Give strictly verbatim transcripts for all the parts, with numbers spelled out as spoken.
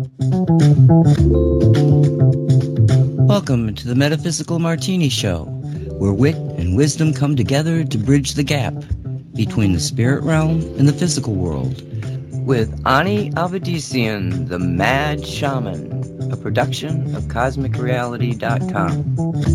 Welcome to the Metaphysical Martini Show, where wit and wisdom come together to bridge the gap between the spirit realm and the physical world. With Ani Avedissian, the Mad Shaman, a production of Cosmic Reality dot com.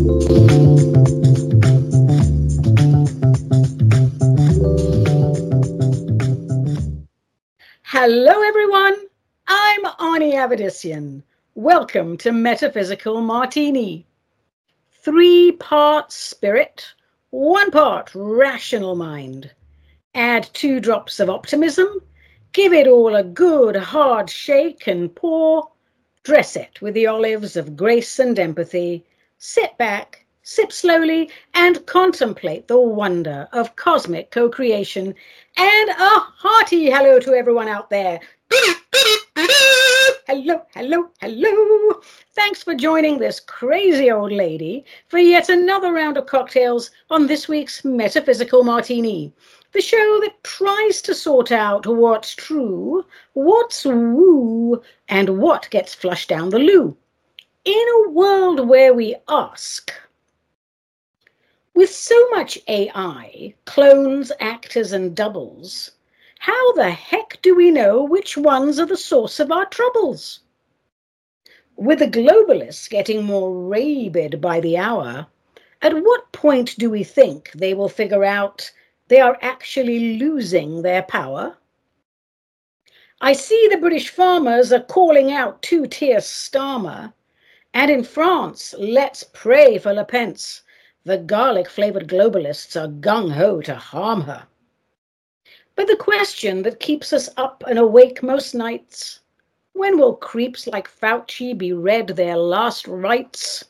Hello, everyone. I'm Ani Avedissian. Welcome to Metaphysical Martini. Three parts spirit, one part rational mind. Add two drops of optimism. Give it all a good hard shake and pour. Dress it with the olives of grace and empathy. Sit back, sip slowly, and contemplate the wonder of cosmic co-creation. And a hearty hello to everyone out there. Hello, hello, hello. Thanks for joining this crazy old lady for yet another round of cocktails on this week's Metaphysical Martini, the show that tries to sort out what's true, what's woo, and what gets flushed down the loo. In a world where we ask, with so much A I, clones, actors, and doubles, how the heck do we know which ones are the source of our troubles? With the globalists getting more rabid by the hour, at what point do we think they will figure out they are actually losing their power? I see the British farmers are calling out two-tier Starmer, and in France, let's pray for Le Pence. The garlic-flavored globalists are gung-ho to harm her. But the question that keeps us up and awake most nights, when will creeps like Fauci be read their last rites?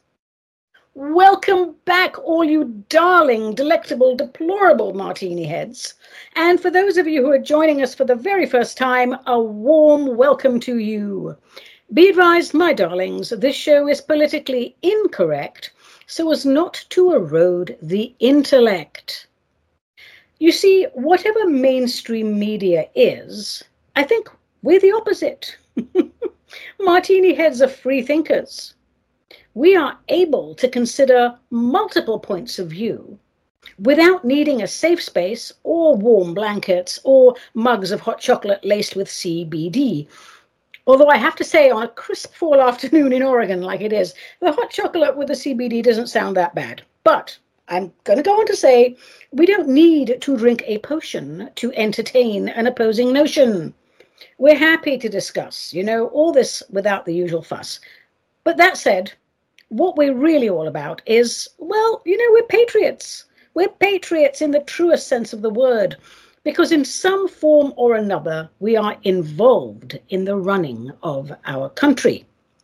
Welcome back, all you darling, delectable, deplorable martini heads. And for those of you who are joining us for the very first time, a warm welcome to you. Be advised, my darlings, this show is politically incorrect so as not to erode the intellect. You see, whatever mainstream media is, I think we're the opposite. Martini heads are free thinkers. We are able to consider multiple points of view without needing a safe space or warm blankets or mugs of hot chocolate laced with C B D. Although I have to say, on a crisp fall afternoon in Oregon like it is, the hot chocolate with the C B D doesn't sound that bad. But I'm going to go on to say we don't need to drink a potion to entertain an opposing notion. We're happy to discuss, you know, all this without the usual fuss. But that said, what we're really all about is, well, you know, we're patriots. We're patriots in the truest sense of the word, because in some form or another, we are involved in the running of our country.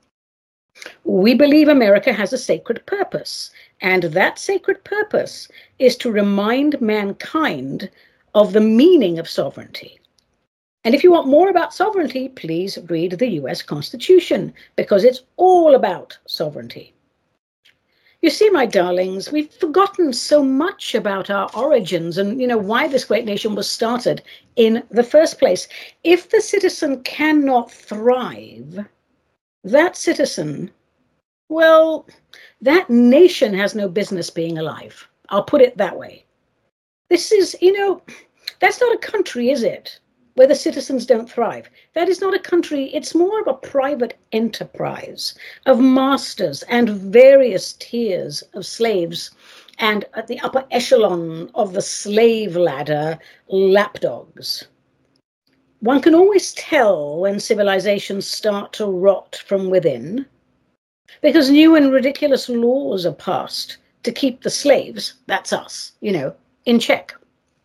We believe America has a sacred purpose, and that sacred purpose is to remind mankind of the meaning of sovereignty. And if you want more about sovereignty, please read the U S Constitution, because it's all about sovereignty. You see, my darlings, we've forgotten so much about our origins and, you know, why this great nation was started in the first place. If the citizen cannot thrive, that citizen, well, that nation has no business being alive. I'll put it that way. This is, you know, that's not a country, is it? Where the citizens don't thrive. That is not a country. It's more of a private enterprise of masters and various tiers of slaves, and at the upper echelon of the slave ladder, lapdogs. One can always tell when civilizations start to rot from within, because new and ridiculous laws are passed to keep the slaves, that's us, you know, in check.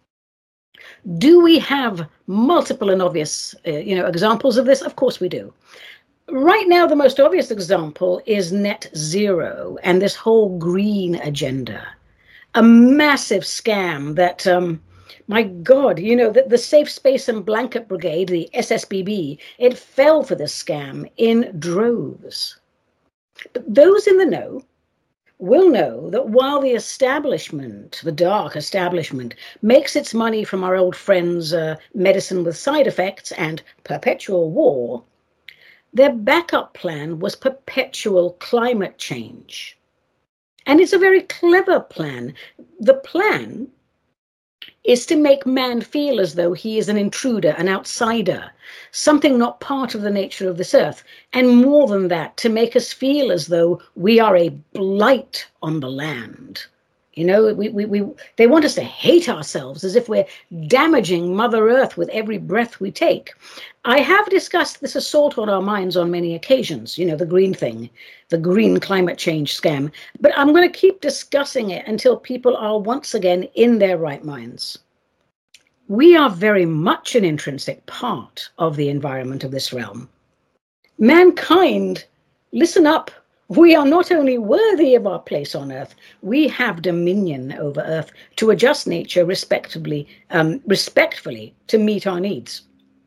Do we have multiple and obvious, uh, you know, examples of this? Of course we do. Right now, the most obvious example is net zero and this whole green agenda. A massive scam that, um, my God, you know, the, the Safe Space and Blanket Brigade, the S S B B, it fell for this scam in droves. But those in the know will know that while the establishment, the dark establishment, makes its money from our old friends' uh, medicine with side effects and perpetual war, Their backup plan was perpetual climate change. And it's a very clever plan. The plan is to make man feel as though he is an intruder, an outsider, something not part of the nature of this earth. And more than that, to make us feel as though we are a blight on the land. You know, we, we, we, they want us to hate ourselves as if we're damaging Mother Earth with every breath we take. I have discussed this assault on our minds on many occasions, you know, the green thing, the green climate change scam. But I'm going to keep discussing it until people are once again in their right minds. We are very much an intrinsic part of the environment of this realm. Mankind, listen up. We are not only worthy of our place on earth, we have dominion over earth to adjust nature respectably, um, respectfully to meet our needs.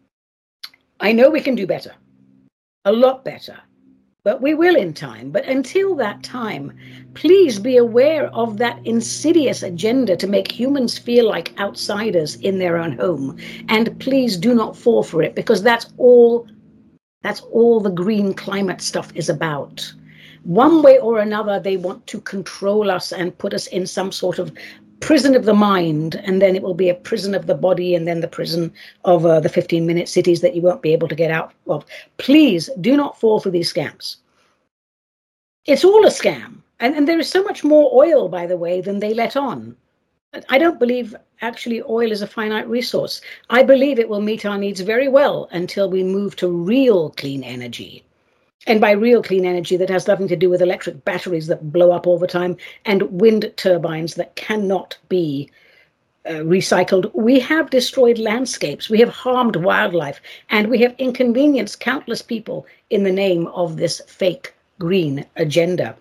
I know we can do better, a lot better, but we will in time. But until that time, please be aware of that insidious agenda to make humans feel like outsiders in their own home. And please do not fall for it, because that's all, that's all the green climate stuff is about. One way or another, they want to control us and put us in some sort of prison of the mind, and then it will be a prison of the body, and then the prison of uh, the fifteen-minute cities that you won't be able to get out of. Please do not fall for these scams. It's all a scam, and, and there is so much more oil, by the way, than they let on. I don't believe actually oil is a finite resource. I believe it will meet our needs very well until we move to real clean energy. And by real clean energy, that has nothing to do with electric batteries that blow up all the time and wind turbines that cannot be uh, recycled. We have destroyed landscapes, we have harmed wildlife, and we have inconvenienced countless people in the name of this fake green agenda.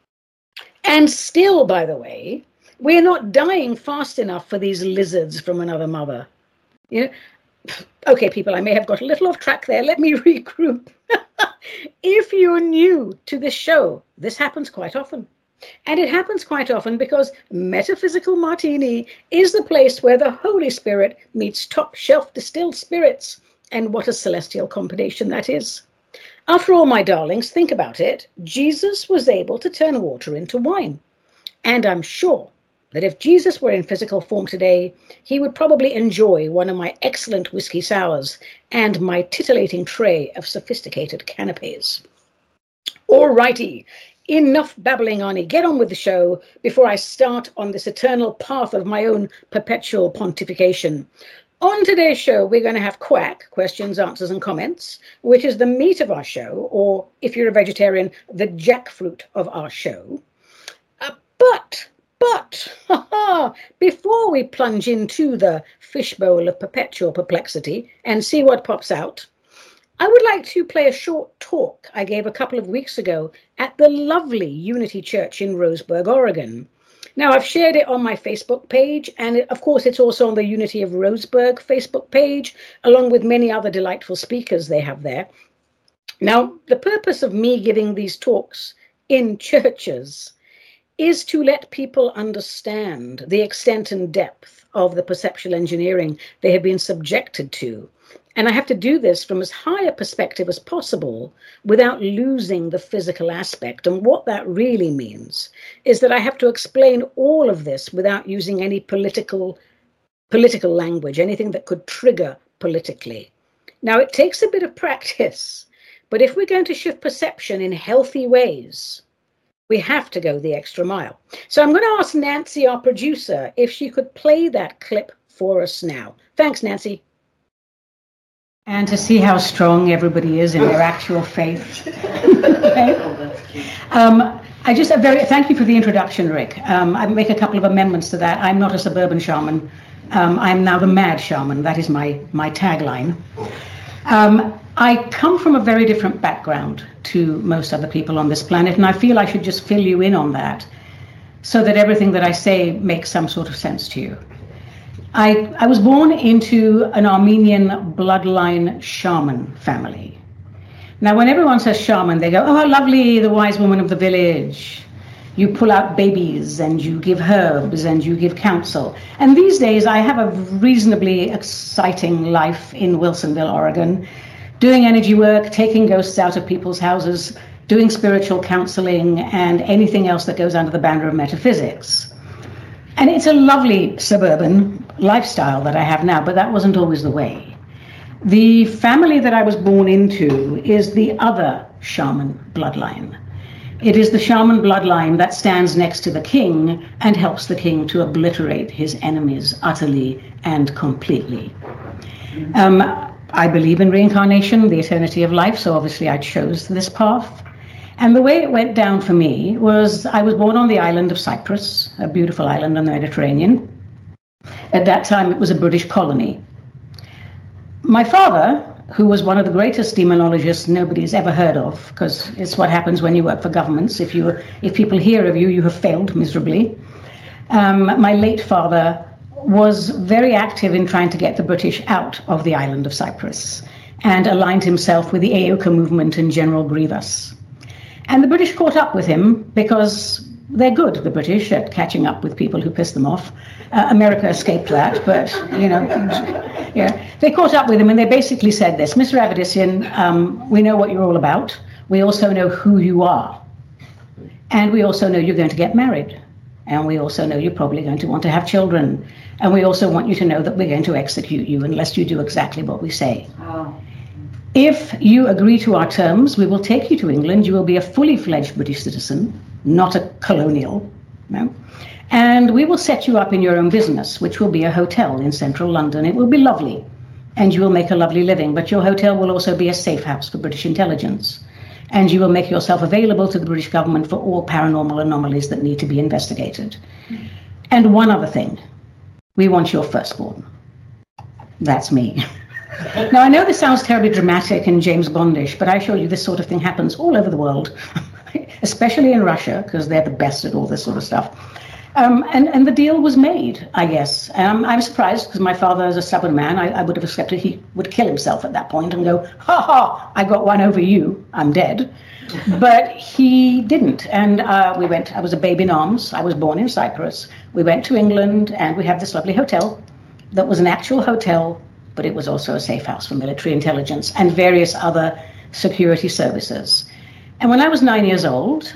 And still, by the way, we're not dying fast enough for these lizards from another mother. You know? Okay, people, I may have got a little off track there. Let me regroup. If you're new to this show, this happens quite often. And it happens quite often because Metaphysical Martini is the place where the Holy Spirit meets top shelf distilled spirits. And what a celestial combination that is. After all, my darlings, think about it. Jesus was able to turn water into wine. And I'm sure that if Jesus were in physical form today, he would probably enjoy one of my excellent whiskey sours and my titillating tray of sophisticated canapes. All righty, enough babbling, Ani. Get on with the show before I start on this eternal path of my own perpetual pontification. On today's show, we're going to have Quack, questions, answers, and comments, which is the meat of our show, or if you're a vegetarian, the jackfruit of our show. Uh, but... But before we plunge into the fishbowl of perpetual perplexity and see what pops out, I would like to play a short talk I gave a couple of weeks ago at the lovely Unity Church in Roseburg, Oregon. Now, I've shared it on my Facebook page, and of course it's also on the Unity of Roseburg Facebook page, along with many other delightful speakers they have there. Now, the purpose of me giving these talks in churches is to let people understand the extent and depth of the perceptual engineering they have been subjected to. And I have to do this from as high a perspective as possible without losing the physical aspect. And what that really means is that I have to explain all of this without using any political, political language, anything that could trigger politically. Now, it takes a bit of practice, but if we're going to shift perception in healthy ways, we have to go the extra mile. So I'm going to ask Nancy, our producer, if she could play that clip for us now. Thanks, Nancy. And to see how strong everybody is in their actual faith. Okay. um, I just a very thank you for the introduction, Rick. Um, I make a couple of amendments to that. I'm not a suburban shaman. Um, I'm now the mad shaman. That is my my tagline. Um, I come from a very different background to most other people on this planet, and I feel I should just fill you in on that so that everything that I say makes some sort of sense to you. I, I was born into an Armenian bloodline shaman family. Now, when everyone says shaman, they go, oh, how lovely, the wise woman of the village. You pull out babies and you give herbs and you give counsel. And these days I have a reasonably exciting life in Wilsonville, Oregon, doing energy work, taking ghosts out of people's houses, doing spiritual counseling, and anything else that goes under the banner of metaphysics. And it's a lovely suburban lifestyle that I have now, but that wasn't always the way. The family that I was born into is the other shaman bloodline. It is the shaman bloodline that stands next to the king and helps the king to obliterate his enemies utterly and completely. Um, I believe in reincarnation, the eternity of life, so obviously I chose this path. And the way it went down for me was I was born on the island of Cyprus, a beautiful island on the Mediterranean. At that time, it was a British colony. My father, who was one of the greatest demonologists nobody's ever heard of, because it's what happens when you work for governments. If you, if people hear of you, you have failed miserably. Um, my late father was very active in trying to get the British out of the island of Cyprus and aligned himself with the A O C A movement and General Grievous. And the British caught up with him because they're good, the British, at catching up with people who piss them off. Uh, America escaped that, but, you know, yeah. They caught up with him and they basically said this: Mister Avedisian, um, we know what you're all about. We also know who you are. And we also know you're going to get married. And we also know you're probably going to want to have children. And we also want you to know that we're going to execute you unless you do exactly what we say. Oh. If you agree to our terms, we will take you to England. You will be a fully fledged British citizen, not a colonial. No? And we will set you up in your own business, which will be a hotel in central London. It will be lovely, and you will make a lovely living. But your hotel will also be a safe house for British intelligence. And you will make yourself available to the British government for all paranormal anomalies that need to be investigated. Mm. And one other thing, we want your firstborn. That's me. Now, I know this sounds terribly dramatic and James Bondish, but I assure you this sort of thing happens all over the world, especially in Russia, because they're the best at all this sort of stuff. Um, and, and the deal was made, I guess. Um, I'm surprised because my father is a stubborn man. I, I would have accepted he would kill himself at that point and go, ha ha, I got one over you, I'm dead. But he didn't. And uh, we went, I was a babe in arms. I was born in Cyprus. We went to England and we had this lovely hotel that was an actual hotel, but it was also a safe house for military intelligence and various other security services. And when I was nine years old,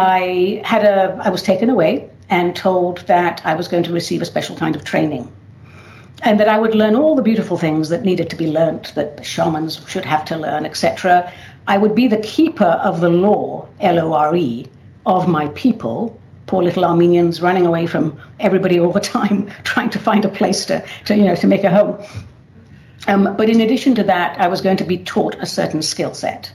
I had a, I was taken away and told that I was going to receive a special kind of training and that I would learn all the beautiful things that needed to be learnt, that shamans should have to learn, et cetera. I would be the keeper of the law, L O R E, of my people, poor little Armenians running away from everybody all the time, trying to find a place to, to you know, to make a home. Um, but in addition to that, I was going to be taught a certain skill set.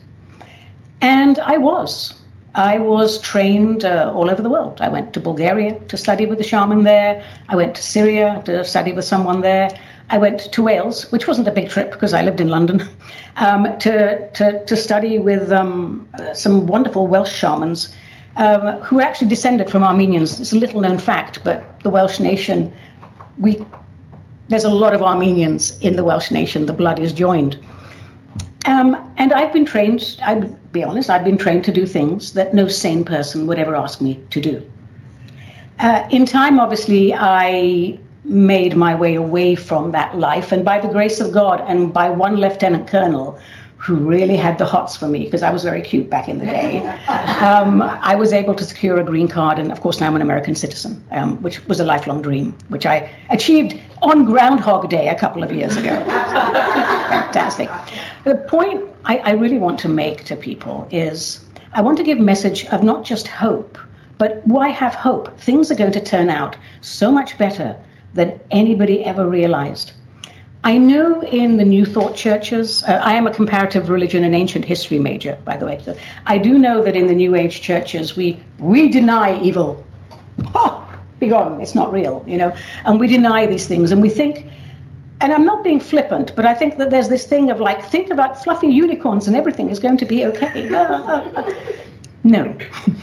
And I was. I was trained uh, all over the world. I went to Bulgaria to study with a shaman there. I went to Syria to study with someone there. I went to Wales, which wasn't a big trip because I lived in London, um, to, to, to study with um, some wonderful Welsh shamans um, who actually descended from Armenians. It's a little known fact, but the Welsh nation, we there's a lot of Armenians in the Welsh nation. The blood is joined. Um, and I've been trained, I'll be honest, I've been trained to do things that no sane person would ever ask me to do. Uh, in time, obviously, I made my way away from that life. And by the grace of God and by one lieutenant colonel who really had the hots for me, because I was very cute back in the day, um, I was able to secure a green card. And of course, now I'm an American citizen, um, which was a lifelong dream, which I achieved on Groundhog Day a couple of years ago. Fantastic. The point I, I really want to make to people is I want to give a message of not just hope, but why have hope? Things are going to turn out so much better than anybody ever realized. I know in the New Thought churches, uh, I am a comparative religion and ancient history major, by the way. So I do know that in the New Age churches, we we deny evil. Oh, be gone, it's not real, you know. And we deny these things and we think, and I'm not being flippant, but I think that there's this thing of like, think about fluffy unicorns and everything is going to be okay. No.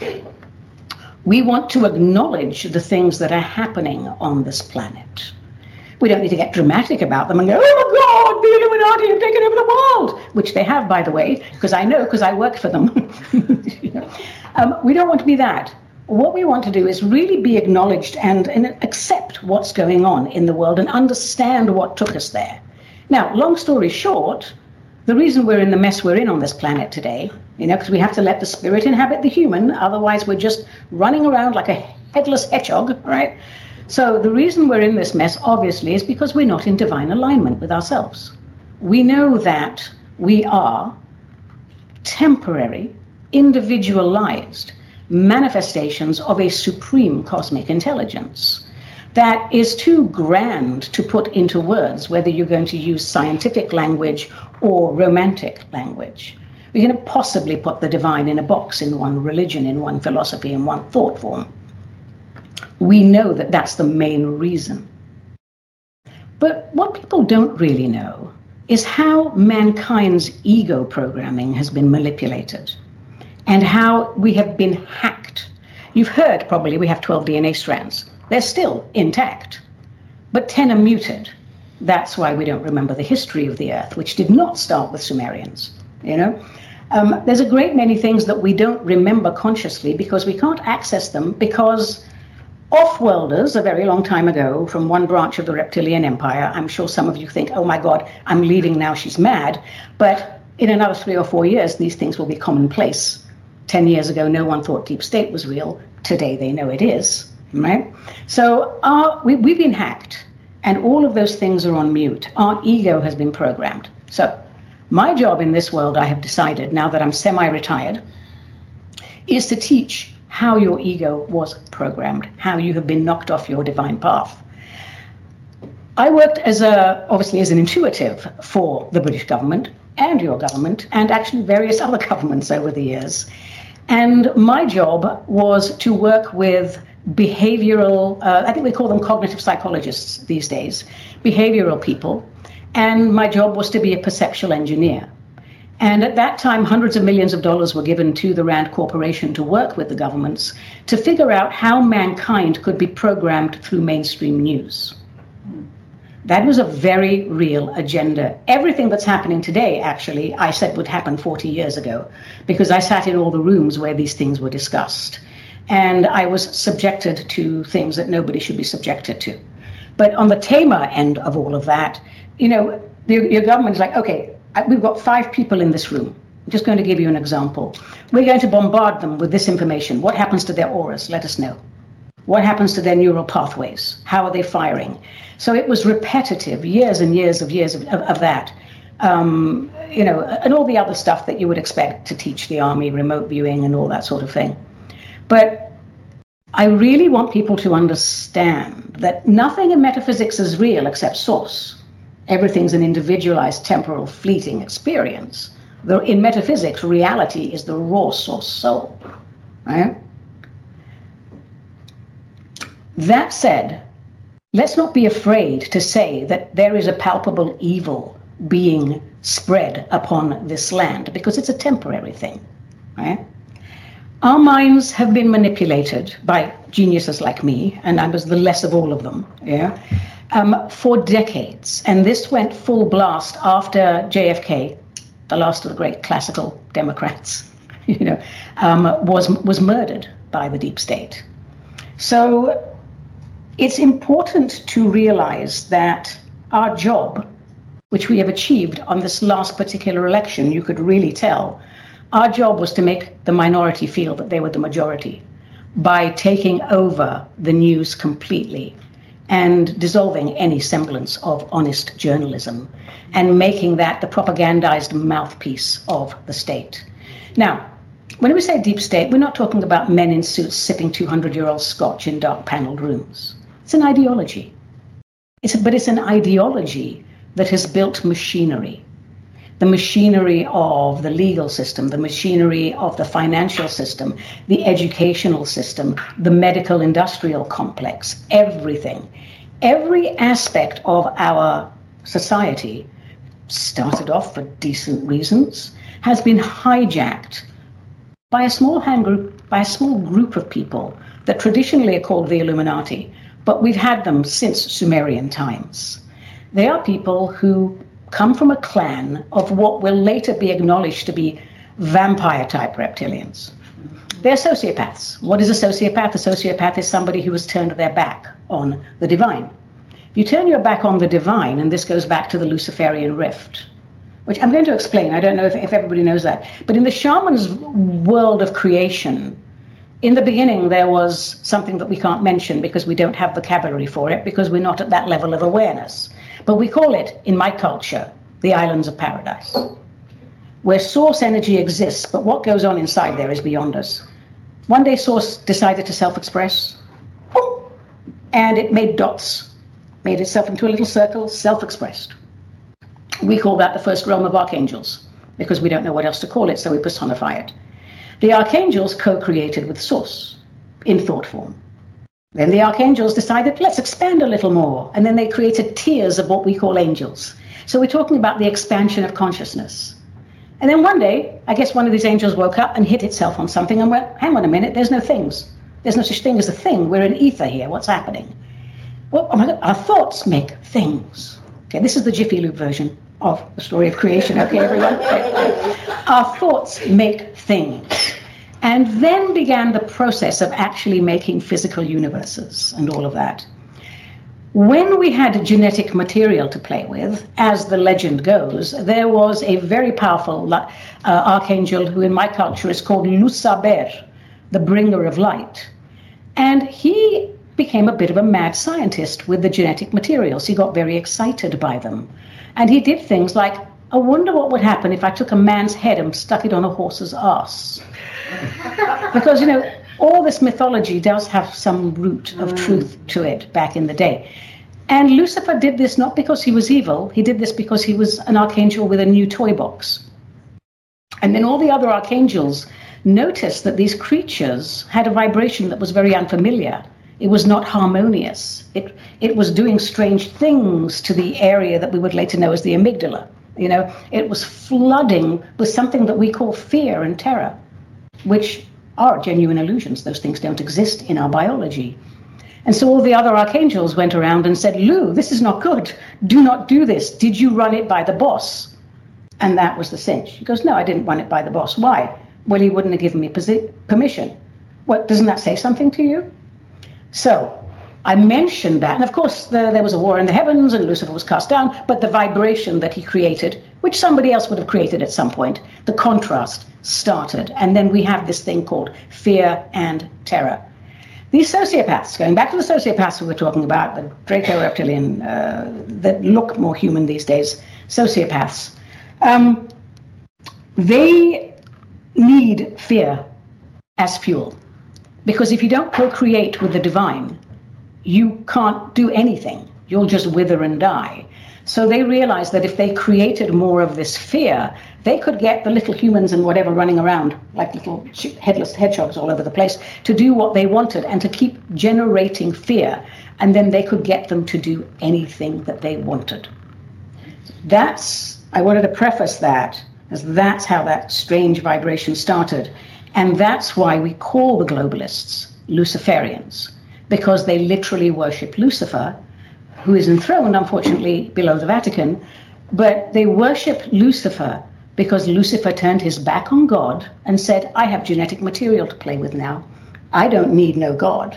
We want to acknowledge the things that are happening on this planet. We don't need to get dramatic about them and go, oh my God, the Illuminati have taken over the world, which they have, by the way, because I know, because I work for them. You know? um, we don't want to be that. What we want to do is really be acknowledged and, and accept what's going on in the world and understand what took us there. Now, long story short, the reason we're in the mess we're in on this planet today, you know, because we have to let the spirit inhabit the human, otherwise we're just running around like a headless hedgehog, right? So the reason we're in this mess, obviously, is because we're not in divine alignment with ourselves. We know that we are temporary, individualized manifestations of a supreme cosmic intelligence that is too grand to put into words, whether you're going to use scientific language or romantic language. We cannot possibly put the divine in a box, in one religion, in one philosophy, in one thought form. We know that that's the main reason. But what people don't really know is how mankind's ego programming has been manipulated and how we have been hacked. You've heard probably we have twelve D N A strands. They're still intact, but ten are muted. That's why we don't remember the history of the Earth, which did not start with Sumerians, you know? Um, there's a great many things that we don't remember consciously because we can't access them because off-worlders a very long time ago from one branch of the reptilian empire, I'm sure some of you think, oh my God, I'm leaving now, she's mad. But in another three or four years, these things will be commonplace. Ten years ago, no one thought deep state was real. Today, they know it is, right? So our, we, we've been hacked, and all of those things are on mute. Our ego has been programmed. So my job in this world, I have decided, now that I'm semi-retired, is to teach how your ego was programmed, how you have been knocked off your divine path. I worked as a, obviously as an intuitive for the British government and your government and actually various other governments over the years. And my job was to work with behavioral, uh, I think we call them cognitive psychologists these days, behavioral people. And my job was to be a perceptual engineer. And at that time, hundreds of millions of dollars were given to the Rand Corporation to work with the governments to figure out how mankind could be programmed through mainstream news. That was a very real agenda. Everything that's happening today, actually, I said would happen forty years ago, because I sat in all the rooms where these things were discussed. And I was subjected to things that nobody should be subjected to. But on the tamer end of all of that, you know, the, your government's like, okay, we've got five people in this room. I'm just going to give you an example. We're going to bombard them with this information. What happens to their auras? Let us know. What happens to their neural pathways? How are they firing? So it was repetitive, years and years of years of, of, of that. Um, you know, and all the other stuff that you would expect to teach the army, remote viewing and all that sort of thing. But I really want people to understand that nothing in metaphysics is real except source. Everything's an individualized, temporal, fleeting experience. Though in metaphysics, reality is the raw source soul, right? That said, let's not be afraid to say that there is a palpable evil being spread upon this land, because it's a temporary thing, right? Our minds have been manipulated by geniuses like me, and I was the less of all of them, yeah? Um, for decades. And this went full blast after J F K, the last of the great classical Democrats, you know, um, was, was murdered by the deep state. So it's important to realize that our job, which we have achieved on this last particular election, you could really tell, our job was to make the minority feel that they were the majority by taking over the news completely and dissolving any semblance of honest journalism and making that the propagandized mouthpiece of the state. Now, when we say deep state, we're not talking about men in suits sipping two hundred year old scotch in dark paneled rooms. It's an ideology. It's a, but it's an ideology that has built machinery. The machinery of the legal system, the machinery of the financial system, the educational system, the medical industrial complex, everything. Every aspect of our society, started off for decent reasons, has been hijacked by a small hand group, by a small group of people that traditionally are called the Illuminati, but we've had them since Sumerian times. They are people who come from a clan of what will later be acknowledged to be vampire-type reptilians. They're sociopaths. What is a sociopath? A sociopath is somebody who has turned their back on the divine. If you turn your back on the divine, and this goes back to the Luciferian rift, which I'm going to explain. I don't know if, if everybody knows that. But in the shaman's world of creation, in the beginning, there was something that we can't mention because we don't have vocabulary for it, because we're not at that level of awareness. But we call it, in my culture, the islands of paradise, where source energy exists, but what goes on inside there is beyond us. One day source decided to self-express, and it made dots, made itself into a little circle, self-expressed. We call that the first realm of archangels, because we don't know what else to call it, so we personify it. The archangels co-created with source in thought form. Then the archangels decided, let's expand a little more, and then they created tiers of what we call angels. So we're talking about the expansion of consciousness. And then one day, I guess one of these angels woke up and hit itself on something and went, hang on a minute, there's no things. There's no such thing as a thing. We're in ether here. What's happening? Well, oh my God, our thoughts make things. Okay, this is the Jiffy Lube version of the story of creation. Okay, everyone? Our thoughts make things. And then began the process of actually making physical universes and all of that. When we had genetic material to play with, as the legend goes, there was a very powerful uh, archangel who in my culture is called Lusaber, the bringer of light. And he became a bit of a mad scientist with the genetic materials. He got very excited by them. And he did things like, I wonder what would happen if I took a man's head and stuck it on a horse's ass. Because, you know, all this mythology does have some root of truth to it back in the day. And Lucifer did this not because he was evil. He did this because he was an archangel with a new toy box. And then all the other archangels noticed that these creatures had a vibration that was very unfamiliar. It was not harmonious. It, it was doing strange things to the area that we would later know as the amygdala. You know, it was flooding with something that we call fear and terror, which are genuine illusions. Those things don't exist in our biology. And so all the other archangels went around and said, Lou, this is not good. Do not do this. Did you run it by the boss? And that was the cinch. He goes, no, I didn't run it by the boss. Why? Well, he wouldn't have given me posi- permission. What, doesn't that say something to you? So I mentioned that. And of course, the, there was a war in the heavens and Lucifer was cast down. But the vibration that he created, which somebody else would have created at some point, the contrast started. And then we have this thing called fear and terror. These sociopaths, going back to the sociopaths we were talking about, the Draco-reptilian, uh, that look more human these days, sociopaths, um, they need fear as fuel. Because if you don't co-create with the divine, you can't do anything. You'll just wither and die. So they realized that if they created more of this fear, they could get the little humans and whatever running around like little headless hedgehogs all over the place to do what they wanted and to keep generating fear. And then they could get them to do anything that they wanted. That's, I wanted to preface that, as that's how that strange vibration started. And that's why we call the globalists Luciferians, because they literally worship Lucifer, who is enthroned, unfortunately, below the Vatican, but they worship Lucifer because Lucifer turned his back on God and said, I have genetic material to play with now. I don't need no God.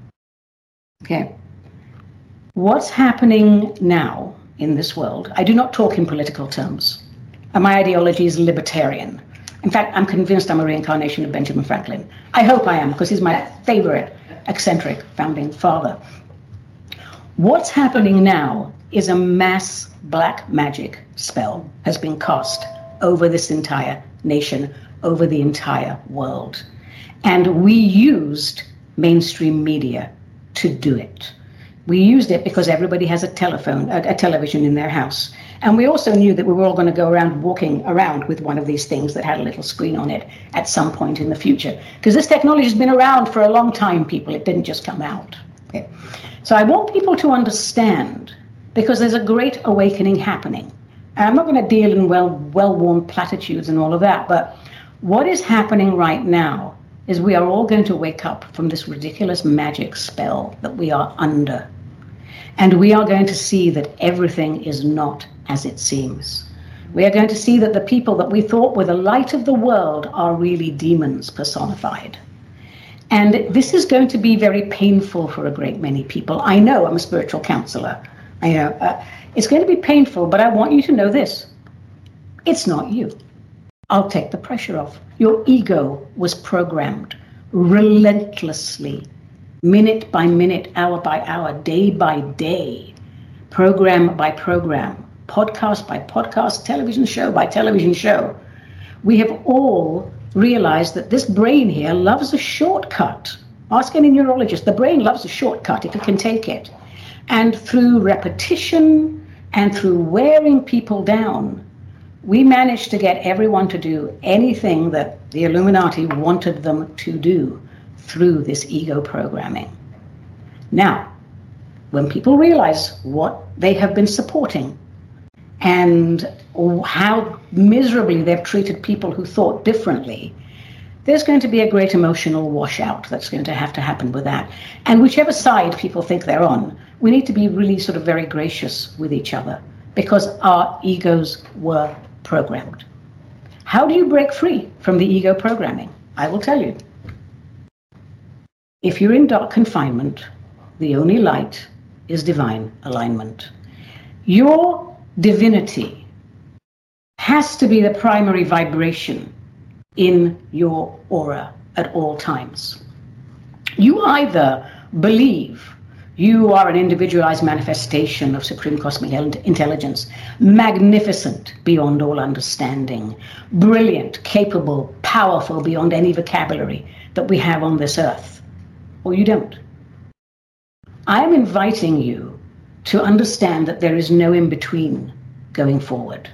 Okay. What's happening now in this world? I do not talk in political terms. And my ideology is libertarian. In fact, I'm convinced I'm a reincarnation of Benjamin Franklin. I hope I am, because he's my favorite eccentric founding father. What's happening now is a mass black magic spell has been cast over this entire nation, over the entire world. And we used mainstream media to do it. We used it because everybody has a telephone, a, a television in their house. And we also knew that we were all going to go around walking around with one of these things that had a little screen on it at some point in the future. Because this technology has been around for a long time, people. It didn't just come out. Okay. So I want people to understand, because there's a great awakening happening. And I'm not going to deal in well, well-worn platitudes and all of that, but what is happening right now is we are all going to wake up from this ridiculous magic spell that we are under. And we are going to see that everything is not as it seems. We are going to see that the people that we thought were the light of the world are really demons personified. And this is going to be very painful for a great many people. I know, I'm a spiritual counselor. I know uh, it's going to be painful, but I want you to know this. It's not you. I'll take the pressure off. Your ego was programmed relentlessly, minute by minute, hour by hour, day by day, program by program, podcast by podcast, television show by television show. We have all realized that this brain here loves a shortcut. Ask any neurologist. The brain loves a shortcut if it can take it. And through repetition and through wearing people down, we managed to get everyone to do anything that the Illuminati wanted them to do through this ego programming. Now, when people realize what they have been supporting and how miserably they've treated people who thought differently, there's going to be a great emotional washout that's going to have to happen with that. And whichever side people think they're on, we need to be really sort of very gracious with each other because our egos were programmed. How do you break free from the ego programming? I will tell you. If you're in dark confinement, the only light is divine alignment. Your divinity has to be the primary vibration in your aura at all times. You either believe you are an individualized manifestation of supreme cosmic intelligence, magnificent beyond all understanding, brilliant, capable, powerful beyond any vocabulary that we have on this earth, or you don't. I am inviting you to understand that there is no in-between going forward.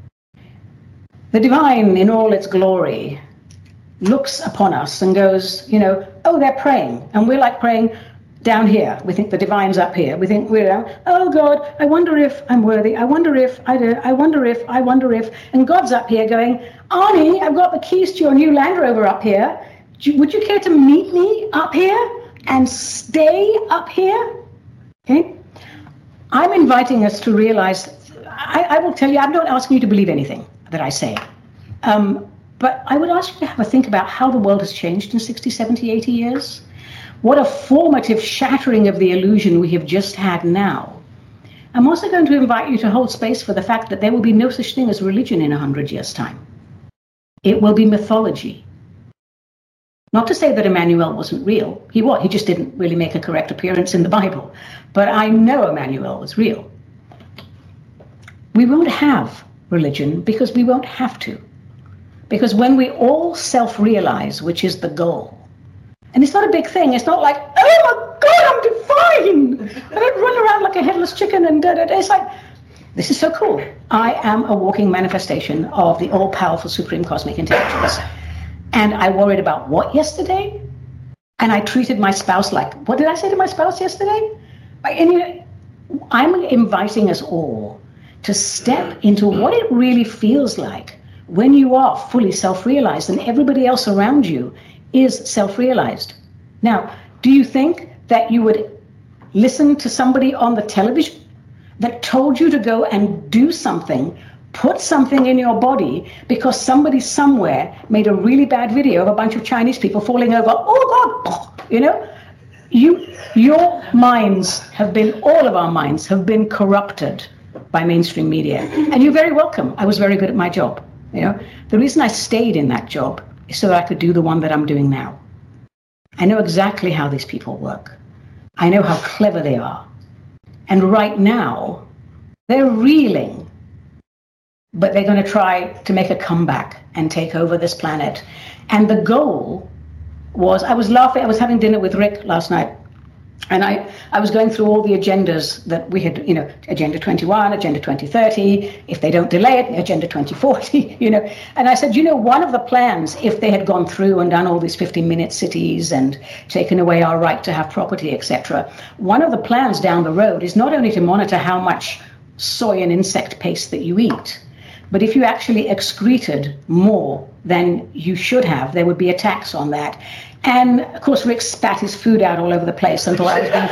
The divine in all its glory looks upon us and goes, you know, oh, they're praying. And we're like praying down here. We think the divine's up here. We think we're, oh God, I wonder if I'm worthy. I wonder if, I do, I wonder if, I wonder if. And God's up here going, Arnie, I've got the keys to your new Land Rover up here. Would you care to meet me up here and stay up here? Okay. I'm inviting us to realize, I, I will tell you, I'm not asking you to believe anything that I say. Um, but I would ask you to have a think about how the world has changed in sixty, seventy, eighty years. What a formative shattering of the illusion we have just had now. I'm also going to invite you to hold space for the fact that there will be no such thing as religion in a hundred years' time. It will be mythology. Not to say that Emmanuel wasn't real. He was. He just didn't really make a correct appearance in the Bible. But I know Emmanuel was real. We won't have religion because we won't have to. Because when we all self-realize, which is the goal, and it's not a big thing. It's not like, oh my God, I'm divine. I don't run around like a headless chicken and da da da. It's like, this is so cool. I am a walking manifestation of the all-powerful supreme cosmic intelligence. And I worried about what yesterday? And I treated my spouse like, what did I say to my spouse yesterday? And, you know, I'm inviting us all to step into what it really feels like when you are fully self-realized and everybody else around you is self-realized. Now, do you think that you would listen to somebody on the television that told you to go and do something, put something in your body because somebody somewhere made a really bad video of a bunch of Chinese people falling over? Oh God, you know, you, your minds have been, all of our minds have been corrupted by mainstream media. And you're very welcome. I was very good at my job. You know, the reason I stayed in that job is so that I could do the one that I'm doing now. I know exactly how these people work. I know how clever they are. And right now, they're reeling, but they're going to try to make a comeback and take over this planet. And the goal was, I was laughing, I was having dinner with Rick last night, and I, I was going through all the agendas that we had, you know, Agenda twenty-one, Agenda twenty thirty, if they don't delay it, Agenda twenty forty, you know. And I said, you know, one of the plans, if they had gone through and done all these fifteen-minute cities and taken away our right to have property, et cetera, one of the plans down the road is not only to monitor how much soy and insect paste that you eat, but if you actually excreted more than you should have, there would be a tax on that. And of course, Rick spat his food out all over the place and thought I was being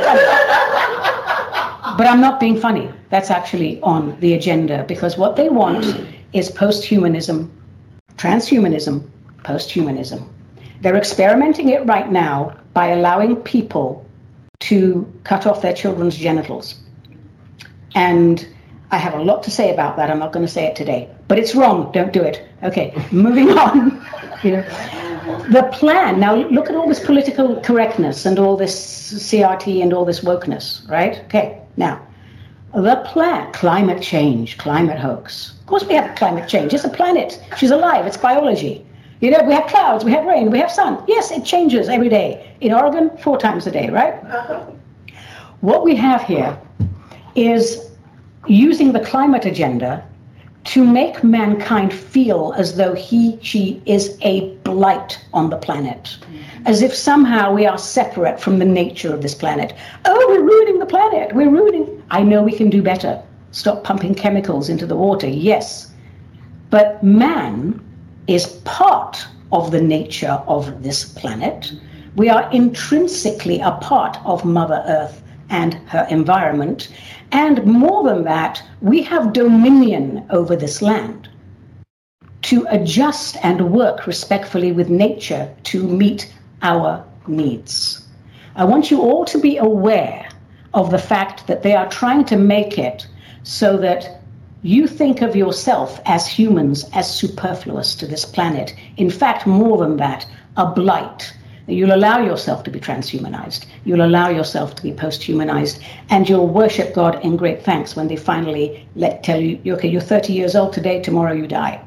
funny. But I'm not being funny. That's actually on the agenda, because what they want is post-humanism, transhumanism, post-humanism. They're experimenting it right now by allowing people to cut off their children's genitals. And I have a lot to say about that. I'm not going to say it today, but it's wrong. Don't do it. Okay, moving on. You know, the plan. Now look at all this political correctness and all this C R T and all this wokeness, right? Okay, now the plan, climate change, climate hoax. Of course we have climate change. It's a planet. She's alive. It's biology. You know, we have clouds, we have rain, we have sun. Yes, it changes every day. In Oregon, four times a day, right? Uh-huh. What we have here is using the climate agenda to make mankind feel as though he, she is a blight on the planet, mm-hmm. as if somehow we are separate from the nature of this planet. Oh, we're ruining the planet, we're ruining. I know we can do better. Stop pumping chemicals into the water, yes. But man is part of the nature of this planet. We are intrinsically a part of Mother Earth and her environment. And more than that, we have dominion over this land to adjust and work respectfully with nature to meet our needs. I want you all to be aware of the fact that they are trying to make it so that you think of yourself as humans as superfluous to this planet. In fact, more than that, a blight. You'll allow yourself to be transhumanized. You'll allow yourself to be post-humanized, and you'll worship God in great thanks when they finally let tell you, okay, you're thirty years old today, tomorrow you die.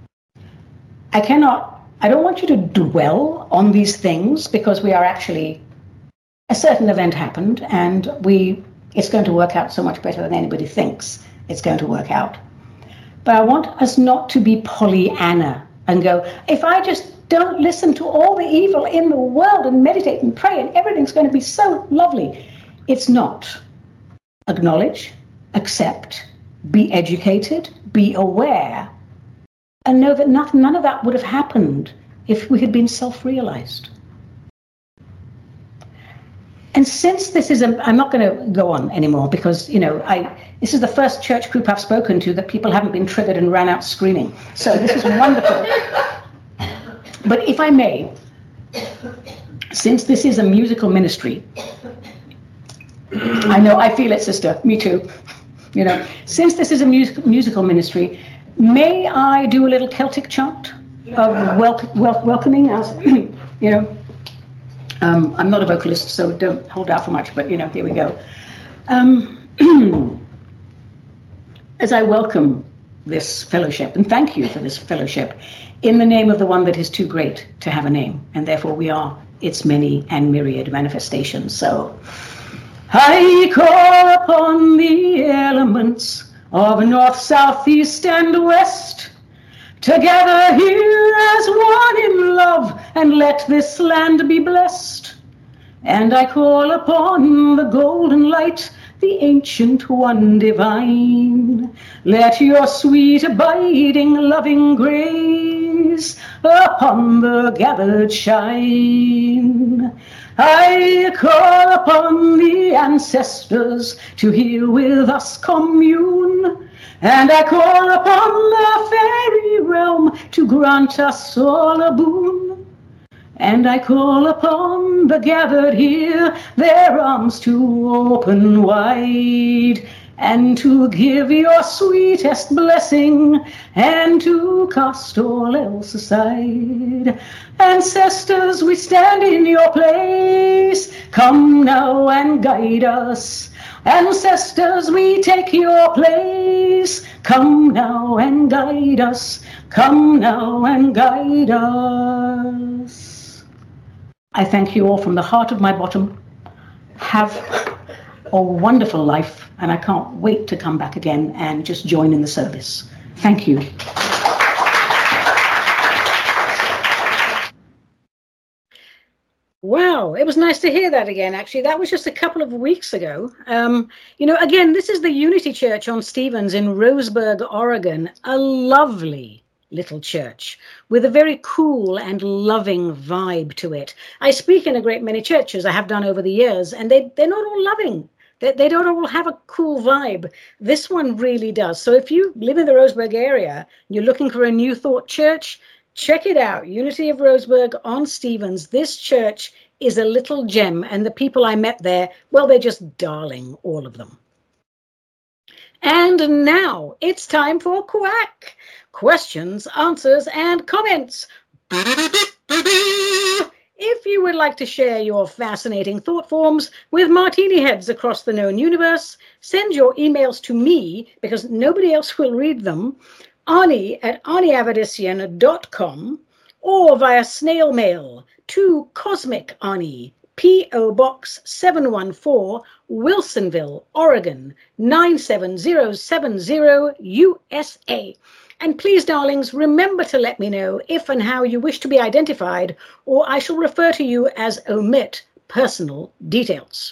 I cannot, I don't want you to dwell on these things because we are actually, a certain event happened and we, it's going to work out so much better than anybody thinks it's going to work out. But I want us not to be Pollyanna and go, if I just don't listen to all the evil in the world and meditate and pray and everything's going to be so lovely. It's not. Acknowledge, accept, be educated, be aware, and know that not, none of that would have happened if we had been self-realized. And since this is, a, I'm not going to go on anymore because, you know, I this is the first church group I've spoken to that people haven't been triggered and ran out screaming. So this is wonderful. But if I may, since this is a musical ministry, I know, I feel it, sister, me too. You know, since this is a music, musical ministry, may I do a little Celtic chant of wel- wel- welcoming us? You know, um, I'm not a vocalist, so don't hold out for much, but, you know, here we go. Um, as I welcome this fellowship, and thank you for this fellowship, in the name of the one that is too great to have a name, and therefore we are its many and myriad manifestations. So, I call upon the elements of north, south, east, and west, together here as one in love, and let this land be blessed. And I call upon the golden light, the ancient one divine. Let your sweet abiding loving grace upon the gathered shine. I call upon the ancestors to here with us commune, and I call upon the fairy realm to grant us all a boon. And I call upon the gathered here, their arms to open wide, and to give your sweetest blessing, and to cast all else aside. Ancestors, we stand in your place, come now and guide us. Ancestors, we take your place, come now and guide us, come now and guide us. I thank you all from the heart of my bottom. Have a wonderful life, and I can't wait to come back again and just join in the service. Thank you. Wow, it was nice to hear that again, actually. That was just a couple of weeks ago. Um, you know, again, this is the Unity Church on Stevens in Roseburg, Oregon, a lovely little church with a very cool and loving vibe to it. I speak in a great many churches, I have done over the years, and they, they're not all loving. They, they don't all have a cool vibe. This one really does. So if you live in the Roseburg area, you're looking for a New Thought church, check it out. Unity of Roseburg on Stevens. This church is a little gem, and the people I met there, well, they're just darling, all of them. And now it's time for Quack. Questions, answers, and comments. If you would like to share your fascinating thought forms with martini heads across the known universe, send your emails to me, because nobody else will read them, Ani at ani avedissian dot com, or via snail mail to Cosmic Ani, P O Box seven one four, Wilsonville, Oregon, nine seven zero seven zero, U S A. And please, darlings, remember to let me know if and how you wish to be identified, or I shall refer to you as omit personal details.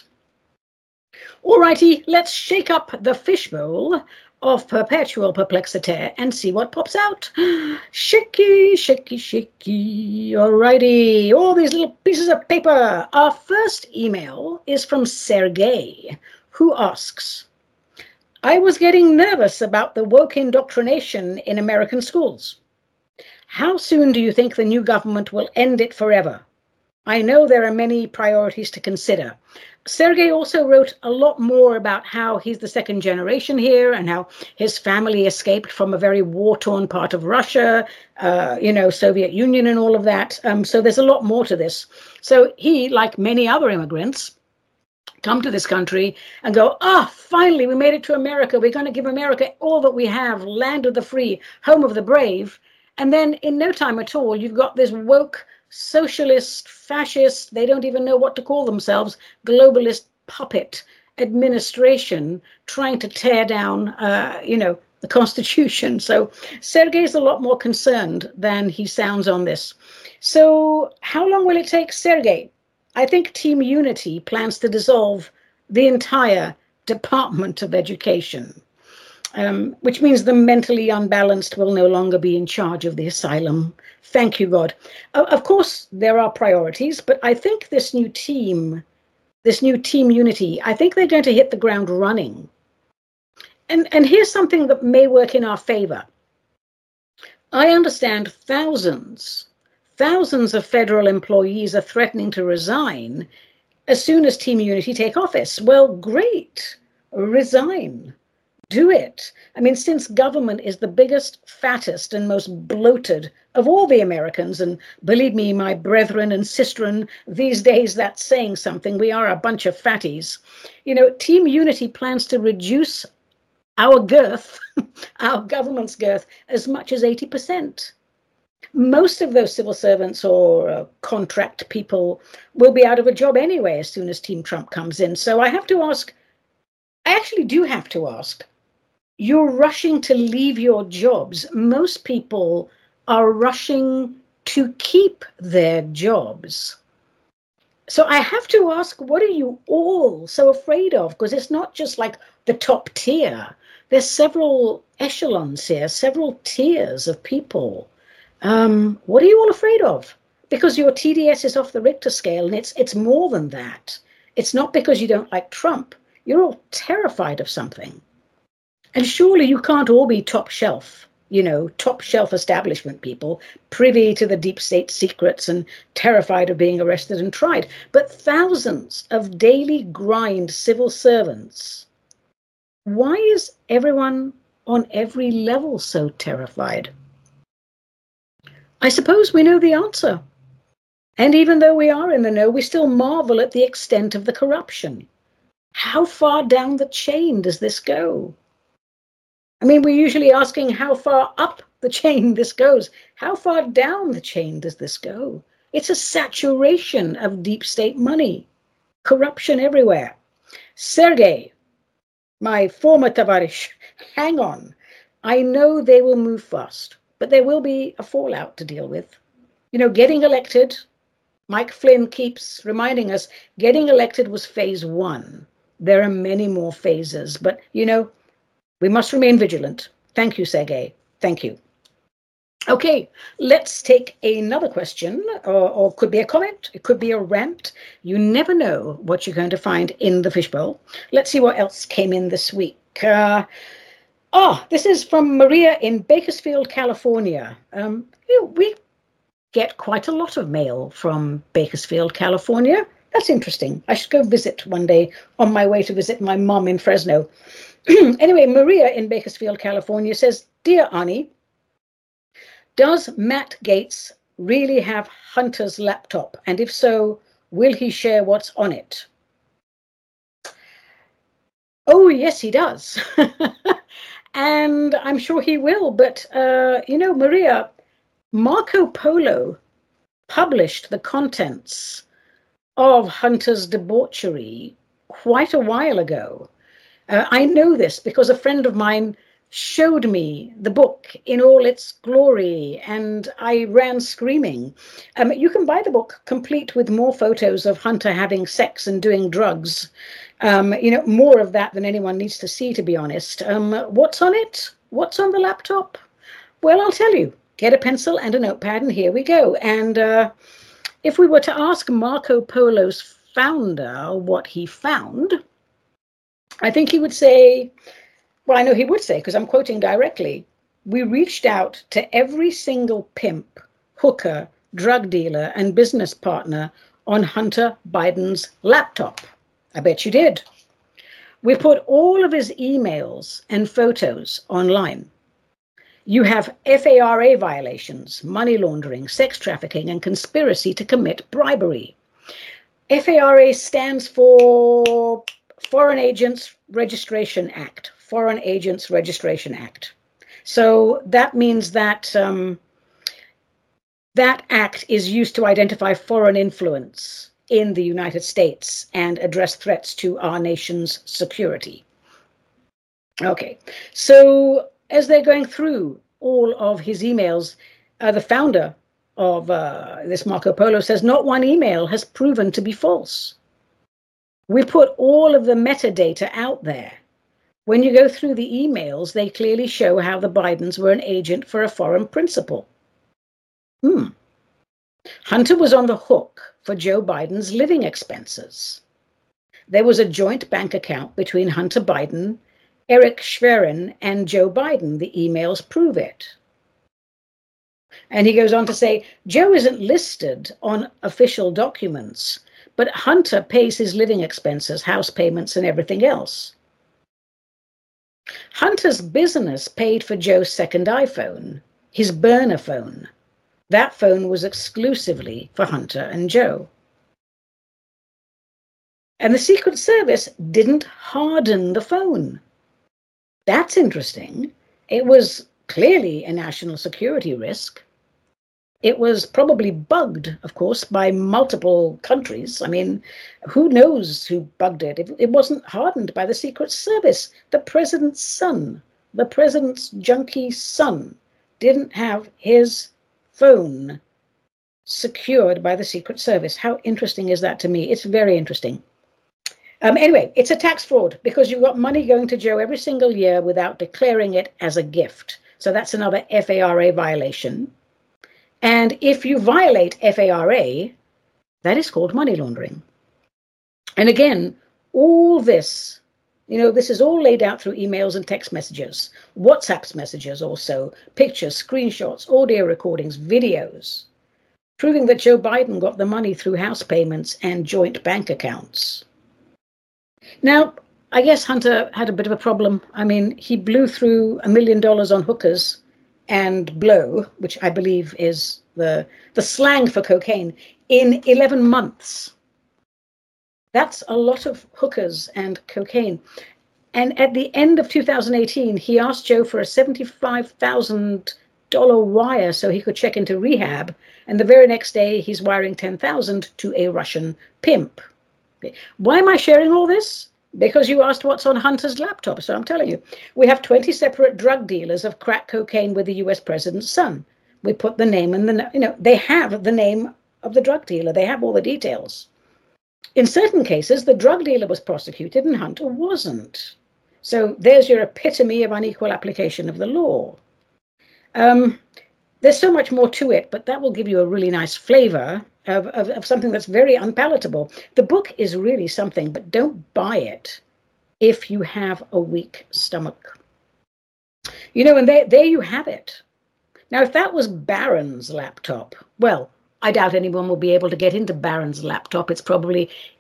Alrighty, let's shake up the fishbowl of perpetual perplexity and see what pops out. Shaky, shaky, shaky. Alrighty, all these little pieces of paper. Our first email is from Sergey, who asks, I was getting nervous about the woke indoctrination in American schools. How soon do you think the new government will end it forever? I know there are many priorities to consider. Sergey also wrote a lot more about how he's the second generation here and how his family escaped from a very war-torn part of Russia, uh, you know, Soviet Union and all of that. Um, so there's a lot more to this. So he, like many other immigrants, come to this country and go, ah, oh, finally, we made it to America. We're going to give America all that we have, land of the free, home of the brave. And then in no time at all, you've got this woke, socialist, fascist, they don't even know what to call themselves, globalist puppet administration trying to tear down, uh, you know, the Constitution. So Sergey's a lot more concerned than he sounds on this. So how long will it take Sergey? I think Team Unity plans to dissolve the entire Department of Education, um, which means the mentally unbalanced will no longer be in charge of the asylum. Thank you, God. Uh, of course, there are priorities, but I think this new team, this new Team Unity, I think they're going to hit the ground running. And, and here's something that may work in our favor. I understand thousands Thousands of federal employees are threatening to resign as soon as Team Unity take office. Well, great. Resign. Do it. I mean, since government is the biggest, fattest, and most bloated of all the Americans, and believe me, my brethren and sistren, these days that's saying something. We are a bunch of fatties. You know, Team Unity plans to reduce our girth, our government's girth, as much as eighty percent. Most of those civil servants or uh, contract people will be out of a job anyway as soon as Team Trump comes in. So I have to ask, I actually do have to ask, you're rushing to leave your jobs. Most people are rushing to keep their jobs. So I have to ask, what are you all so afraid of? Because it's not just like the top tier. There's several echelons here, several tiers of people. Um, what are you all afraid of? Because your T D S is off the Richter scale, and it's it's more than that. It's not because you don't like Trump. You're all terrified of something. And surely you can't all be top shelf, you know, top shelf establishment people, privy to the deep state secrets and terrified of being arrested and tried. But thousands of daily grind civil servants. Why is everyone on every level so terrified? I suppose we know the answer. And even though we are in the know, we still marvel at the extent of the corruption. How far down the chain does this go? I mean, we're usually asking how far up the chain this goes. How far down the chain does this go? It's a saturation of deep state money. Corruption everywhere. Sergey, my former Tavarish, hang on. I know they will move fast. But there will be a fallout to deal with. You know, getting elected, Mike Flynn keeps reminding us, getting elected was phase one. There are many more phases, but, you know, we must remain vigilant. Thank you, Sergey. Thank you. Okay, let's take another question, or, or could be a comment. It could be a rant. You never know what you're going to find in the fishbowl. Let's see what else came in this week. Uh, Oh, this is from Maria in Bakersfield, California. Um, you know, we get quite a lot of mail from Bakersfield, California. That's interesting. I should go visit one day on my way to visit my mom in Fresno. Anyway, Maria in Bakersfield, California says, Dear Ani, does Matt Gaetz really have Hunter's laptop? And if so, will he share what's on it? Oh, yes, he does. And I'm sure he will. But, uh, you know, Maria, Marco Polo published the contents of Hunter's debauchery quite a while ago. Uh, I know this because a friend of mine showed me the book in all its glory, and I ran screaming. Um, you can buy the book complete with more photos of Hunter having sex and doing drugs. Um, you know, more of that than anyone needs to see, to be honest. Um, what's on it? What's on the laptop? Well, I'll tell you. Get a pencil and a notepad, and here we go. And uh, if we were to ask Marco Polo's founder what he found, I think he would say, well, I know he would say, because I'm quoting directly, we reached out to every single pimp, hooker, drug dealer, and business partner on Hunter Biden's laptop. I bet you did. We put all of his emails and photos online. You have F A R A violations, money laundering, sex trafficking, and conspiracy to commit bribery. F A R A stands for Foreign Agents Registration Act. Foreign Agents Registration Act. So that means that um, that act is used to identify foreign influence in the United States and address threats to our nation's security. Okay, so as they're going through all of his emails, uh, the founder of uh, this Marco Polo says not one email has proven to be false. We put all of the metadata out there. When you go through the emails, they clearly show how the Bidens were an agent for a foreign principal. Hmm. Hunter was on the hook for Joe Biden's living expenses. There was a joint bank account between Hunter Biden, Eric Schwerin, and Joe Biden. The emails prove it. And he goes on to say, Joe isn't listed on official documents, but Hunter pays his living expenses, house payments, and everything else. Hunter's business paid for Joe's second iPhone, his burner phone. That phone was exclusively for Hunter and Joe. And the Secret Service didn't harden the phone. That's interesting. It was clearly a national security risk. It was probably bugged, of course, by multiple countries. I mean, who knows who bugged it? It, it wasn't hardened by the Secret Service. The president's son, the president's junkie son, didn't have his phone secured by the Secret Service. How interesting is that to me? It's very interesting. Um, anyway, it's a tax fraud because you've got money going to Joe every single year without declaring it as a gift. So that's another F A R A violation. And if you violate F A R A, that is called money laundering. And again, all this, you know, this is all laid out through emails and text messages, WhatsApp messages also, pictures, screenshots, audio recordings, videos, proving that Joe Biden got the money through house payments and joint bank accounts. Now, I guess Hunter had a bit of a problem. I mean, he blew through a million dollars on hookers and blow, which I believe is the, the slang for cocaine, in eleven months. That's a lot of hookers and cocaine. And at the end of two thousand eighteen, he asked Joe for a seventy-five thousand dollars wire so he could check into rehab. And the very next day, he's wiring ten thousand dollars to a Russian pimp. Why am I sharing all this? Because you asked what's on Hunter's laptop. So I'm telling you, we have twenty separate drug dealers of crack cocaine with the U S president's son. We put the name and the, you know, they have the name of the drug dealer. They have all the details. In certain cases, the drug dealer was prosecuted and Hunter wasn't. So there's your epitome of unequal application of the law. Um, there's so much more to it, but that will give you a really nice flavor Of, of, of something that's very unpalatable. The book is really something, but don't buy it if you have a weak stomach. You know, and there, there you have it. Now, if that was Barron's laptop, well, I doubt anyone will be able to get into Barron's laptop. It's probably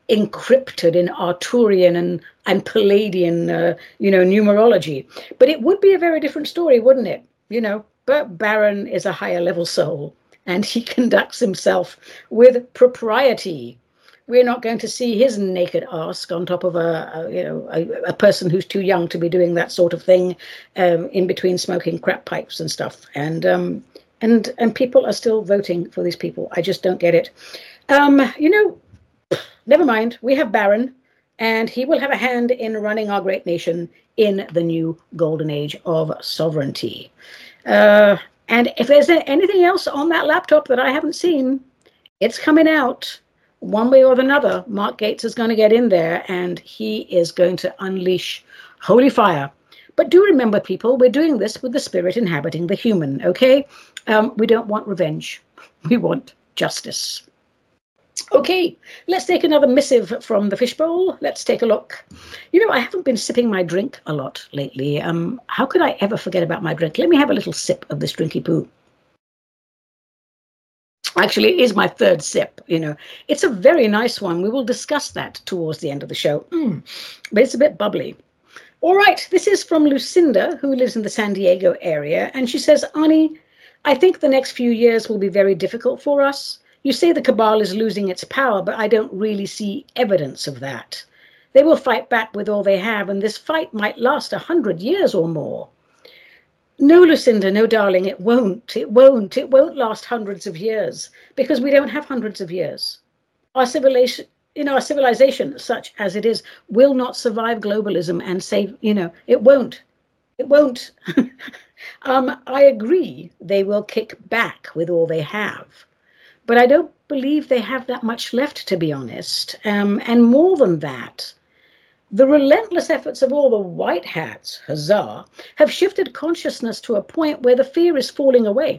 encrypted in Arturian and, and Palladian, uh, you know, numerology. But it would be a very different story, wouldn't it? You know, but Baron is a higher level soul, and he conducts himself with propriety. We're not going to see his naked ask on top of a, a you know, a, a person who's too young to be doing that sort of thing, um, in between smoking crap pipes and stuff. And um, and and people are still voting for these people. I just don't get it. Um, you know, never mind. We have Baron, and he will have a hand in running our great nation in the new golden age of sovereignty. Uh, and if there's anything else on that laptop that I haven't seen, it's coming out. One way or another, Mark Gates is going to get in there, and he is going to unleash holy fire. But do remember, people, we're doing this with the spirit inhabiting the human, okay? Um, we don't want revenge. We want justice. Okay, let's take another missive from the fishbowl. Let's take a look. You know, I haven't been sipping my drink a lot lately. Um, how could I ever forget about my drink? Let me have a little sip of this drinky poo. Actually, it is my third sip, you know. It's a very nice one. We will discuss that towards the end of the show. Mm, but it's a bit bubbly. All right, this is from Lucinda, who lives in the San Diego area. And she says, Ani, I think the next few years will be very difficult for us. You say the cabal is losing its power, but I don't really see evidence of that. They will fight back with all they have, and this fight might last a hundred years or more. No, Lucinda, no, darling, it won't. It won't. It won't last hundreds of years, because we don't have hundreds of years. Our civilization, you know, our civilization, such as it is, will not survive globalism and save, you know, it won't. It won't. um, I agree they will kick back with all they have, but I don't believe they have that much left, to be honest. Um, and more than that, the relentless efforts of all the white hats, huzzah, have shifted consciousness to a point where the fear is falling away.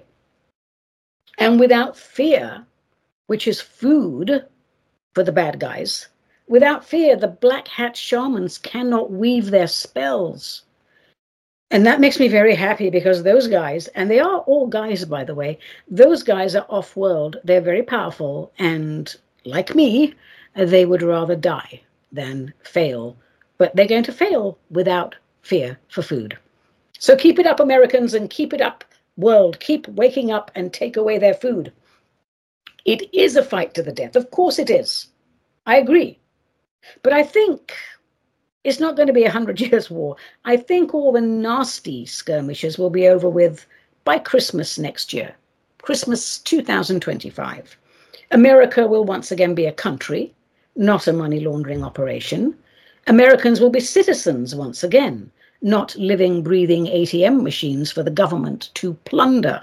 And without fear, which is food for the bad guys, without fear, the black hat shamans cannot weave their spells. And that makes me very happy, because those guys, and they are all guys, by the way, those guys are off-world. They're very powerful, and like me, they would rather die than fail. But they're going to fail without fear for food. So keep it up, Americans, and keep it up, world. Keep waking up and take away their food. It is a fight to the death. Of course it is. I agree. But I think it's not going to be a hundred years war. I think all the nasty skirmishes will be over with by Christmas next year. Christmas two thousand twenty-five. America will once again be a country, not a money laundering operation. Americans will be citizens once again, not living, breathing A T M machines for the government to plunder.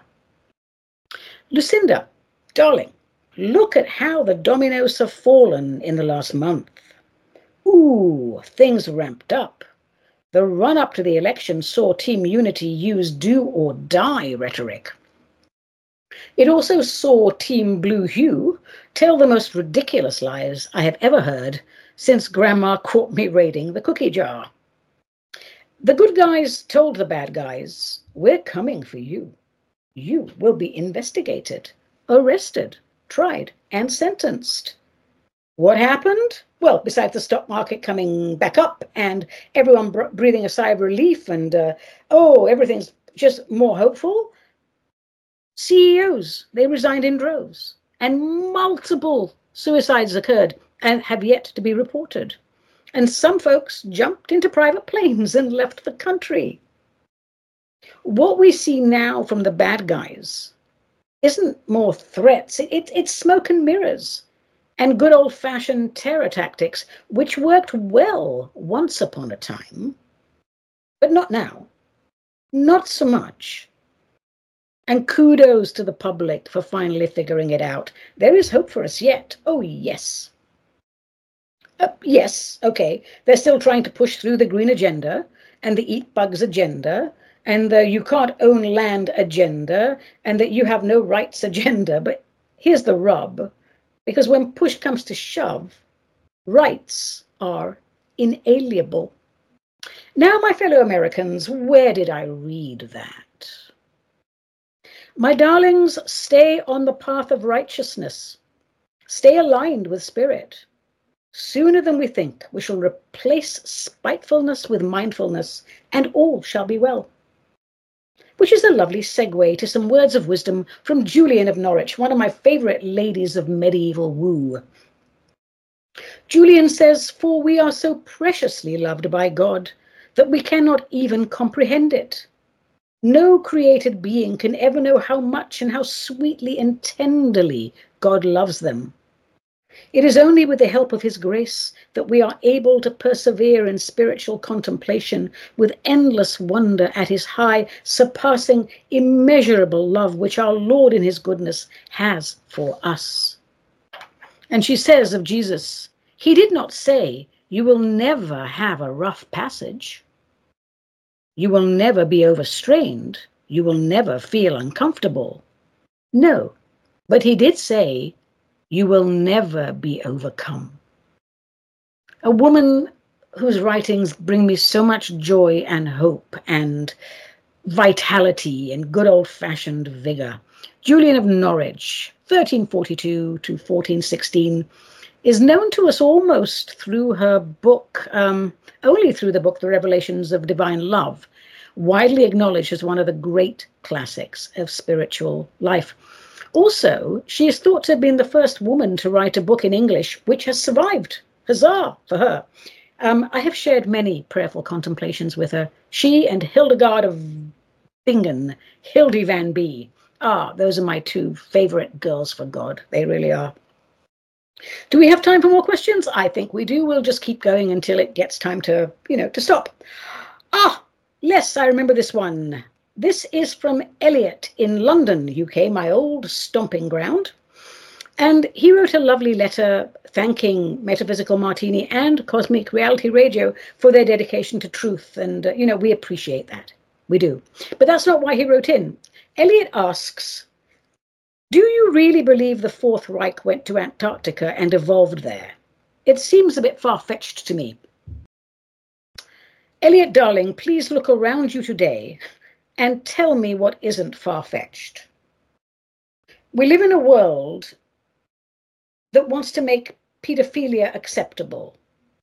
Lucinda, darling, look at how the dominoes have fallen in the last month. Ooh, things ramped up. The run-up to the election saw Team Unity use do or die rhetoric. It also saw Team Blue Hue tell the most ridiculous lies I have ever heard since Grandma caught me raiding the cookie jar. The good guys told the bad guys, we're coming for you. You will be investigated, arrested, tried, and sentenced. What happened? Well, besides the stock market coming back up and everyone br- breathing a sigh of relief and, uh, oh, everything's just more hopeful, C E Os, they resigned in droves, and multiple suicides occurred and have yet to be reported. And some folks jumped into private planes and left the country. What we see now from the bad guys isn't more threats. It, it, it's smoke and mirrors and good old-fashioned terror tactics, which worked well once upon a time, but not now. Not so much. And kudos to the public for finally figuring it out. There is hope for us yet. Oh, yes. Uh, yes, okay. They're still trying to push through the green agenda and the eat bugs agenda and the you can't own land agenda and that you have no rights agenda. But here's the rub. Because when push comes to shove, rights are inalienable. Now, my fellow Americans, where did I read that? My darlings, stay on the path of righteousness. Stay aligned with spirit. Sooner than we think, we shall replace spitefulness with mindfulness, and all shall be well. Which is a lovely segue to some words of wisdom from Julian of Norwich, one of my favourite ladies of medieval woo. Julian says, "For we are so preciously loved by God that we cannot even comprehend it. No created being can ever know how much and how sweetly and tenderly God loves them. It is only with the help of his grace that we are able to persevere in spiritual contemplation with endless wonder at his high, surpassing, immeasurable love which our Lord in his goodness has for us." And she says of Jesus, "He did not say, 'You will never have a rough passage. You will never be overstrained. You will never feel uncomfortable.' No, but he did say, 'You will never be overcome.'" A woman whose writings bring me so much joy and hope and vitality and good old-fashioned vigor. Julian of Norwich, thirteen forty-two to fourteen sixteen, is known to us almost through her book, um, only through the book, The Revelations of Divine Love, widely acknowledged as one of the great classics of spiritual life. Also, she is thought to have been the first woman to write a book in English, which has survived. Huzzah for her. Um, I have shared many prayerful contemplations with her. She and Hildegard of Bingen, Hildy Van B. Ah, those are my two favorite girls for God. They really are. Do we have time for more questions? I think we do. We'll just keep going until it gets time to, you know, to stop. Ah, yes, I remember this one. This is from Elliot in London, U K, my old stomping ground. And he wrote a lovely letter thanking Metaphysical Martini and Cosmic Reality Radio for their dedication to truth. And, uh, you know, we appreciate that. We do. But that's not why he wrote in. Elliot asks, "Do you really believe the Fourth Reich went to Antarctica and evolved there? It seems a bit far-fetched to me." Elliot, darling, please look around you today and tell me what isn't far-fetched. We live in a world that wants to make paedophilia acceptable.